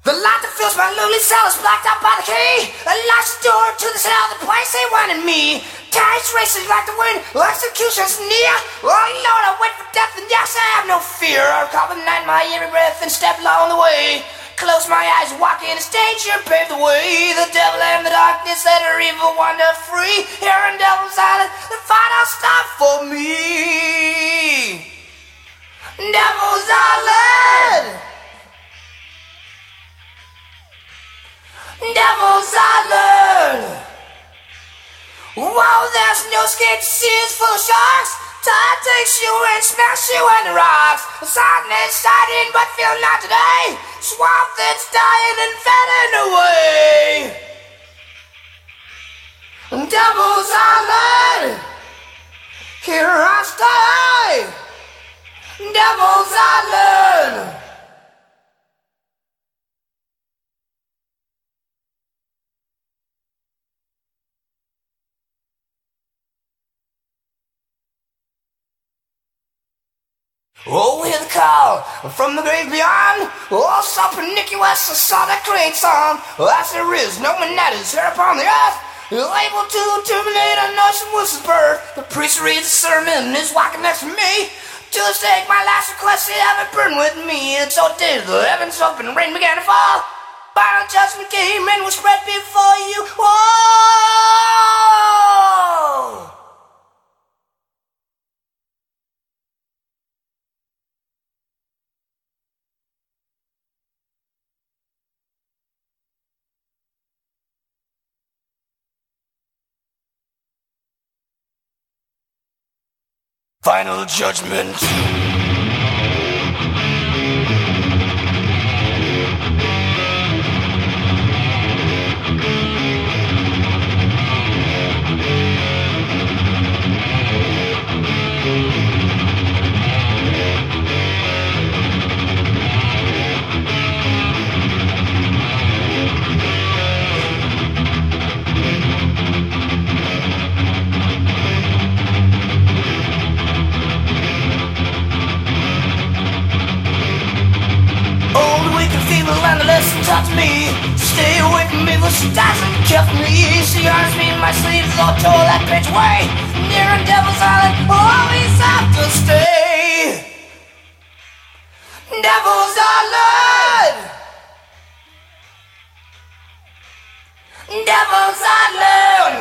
The light that fills my lonely cell is blocked out by the key. I locked the door to the cell, the place they wanted me. Tides racing like the wind, execution's near. Oh Lord, I wait for death and yes, I have no fear. I'll call the night my every breath and step along the way. Close my eyes, walk in its danger, pave the way. The devil and the darkness that are evil wander free. Here in Devil's Island, the fight will stop for me. Devil's Island. Devil's Island. Wow, there's no escape, seas full of sharks. Tide takes you and smash you in the rocks. Sadness starting, but feel not today. Swamp that's dying and fading away. Devil's Island, here I stay. Devil's Island. Oh, hear the call from the grave beyond. Oh, stop and Nicky West, I saw that great song. As there is no one that is here upon the earth able to terminate a notion was his birth. The priest reads a sermon and is walking next to me. To the stake, my last request, he haven't burned with me. And so did the heavens open, rain began to fall. Final judgment came and was spread before you. Whoa! Final judgment. And the lesson taught me to stay away from me, but she doesn't kill me. She arms me in my sleeves, I'll toll that bitch away. Near in Devil's Island, always have to stay. Devil's Island. Devil's Island.